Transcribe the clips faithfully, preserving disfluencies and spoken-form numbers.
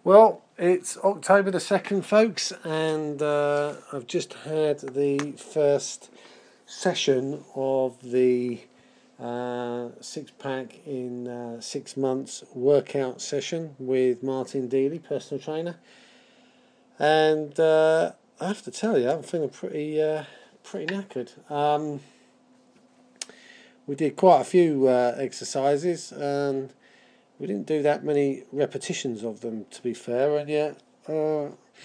Well, it's October the second, folks, and uh, I've just had the first session of the uh, six pack in uh, six months workout session with Martin Deely, personal trainer. And uh, I have to tell you, I'm feeling pretty, uh, pretty knackered. Um, we did quite a few uh, exercises, and we didn't do that many repetitions of them, to be fair, and yet uh,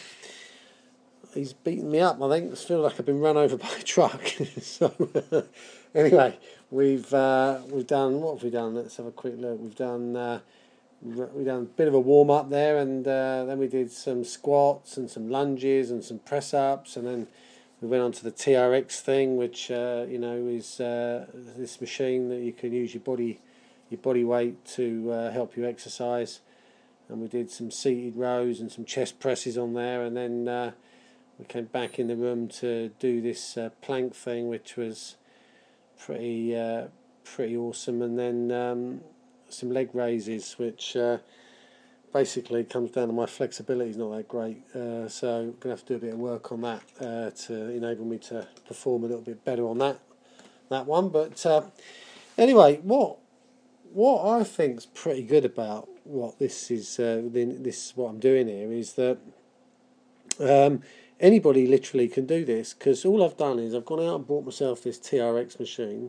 he's beaten me up. I think I feel like I've been run over by a truck. so uh, anyway, we've uh, we've done what have we done? Let's have a quick look. We've done uh, we've done a bit of a warm up there, and uh, then we did some squats and some lunges and some press ups, and then we went on to the T R X thing, which uh, you know is uh, this machine that you can use your body. your body weight to uh, help you exercise, and we did some seated rows and some chest presses on there, and then uh, we came back in the room to do this uh, plank thing, which was pretty uh, pretty awesome, and then um, some leg raises, which uh, basically comes down to my flexibility is not that great, uh, so I'm going to have to do a bit of work on that uh, to enable me to perform a little bit better on that that one. But uh, anyway, what What I think's pretty good about what this is, uh, this what I'm doing here is that um, anybody literally can do this, because all I've done is I've gone out and bought myself this T R X machine,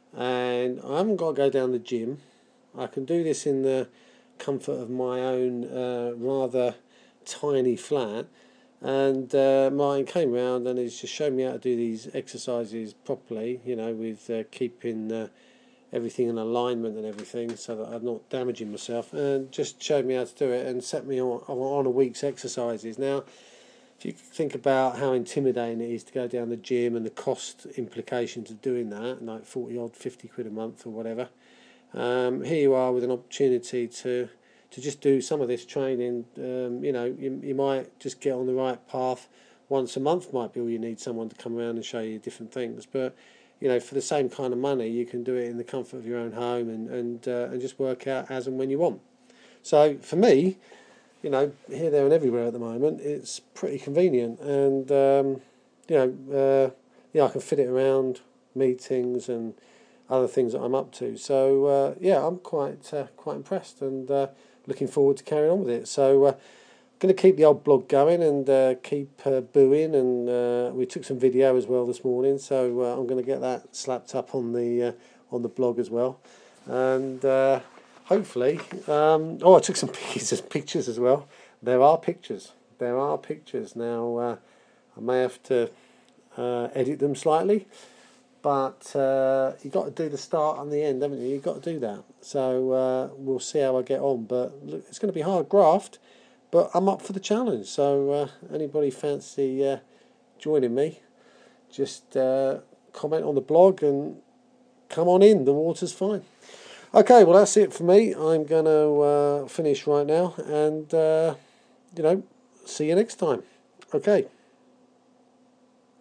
and I haven't got to go down the gym. I can do this in the comfort of my own uh, rather tiny flat, and uh, Martin came round and he's just shown me how to do these exercises properly, you know, with uh, keeping uh, everything in alignment and everything, so that I'm not damaging myself, and just showed me how to do it and set me on, on a week's exercises. Now, if you think about how intimidating it is to go down the gym and the cost implications of doing that, like forty odd, fifty quid a month or whatever, um, here you are with an opportunity to to just do some of this training. Um, you know, you, you might just get on the right path. Once a month might be all you need, someone to come around and show you different things, but you know, for the same kind of money, you can do it in the comfort of your own home and and uh, and just work out as and when you want. So for me, you know, here, there, and everywhere at the moment, it's pretty convenient, and um, you know, uh, yeah, I can fit it around meetings and other things that I'm up to. So uh, yeah, I'm quite uh, quite impressed, and uh, looking forward to carrying on with it. So. Uh, Going to keep the old blog going and uh, keep uh, booing, and uh, we took some video as well this morning, so uh, I'm going to get that slapped up on the uh, on the blog as well, and uh, hopefully, um, oh, I took some pictures, pictures as well. There are pictures. There are pictures now. Uh, I may have to uh, edit them slightly, but uh, you got to do the start and the end, haven't you? You've got to do that. So uh, we'll see how I get on, but look, it's going to be hard graft. But I'm up for the challenge, so uh, anybody fancy uh, joining me, just uh, comment on the blog and come on in, the water's fine. Okay, well that's it for me. I'm going to uh, finish right now, and uh, you know, see you next time. Okay.